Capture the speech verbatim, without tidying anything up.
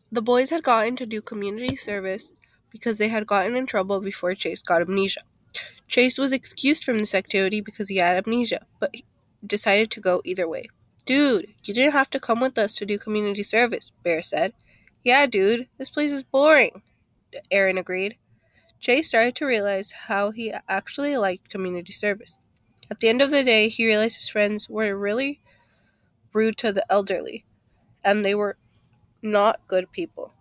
The boys had gotten to do community service because they had gotten in trouble before Chase got amnesia. Chase was excused from this activity because he had amnesia, but he decided to go either way. "Dude, you didn't have to come with us to do community service," Bear said. "Yeah, dude, this place is boring," Aaron agreed. Chase started to realize how he actually liked community service. At the end of the day, he realized his friends were really rude to the elderly, and they were not good people.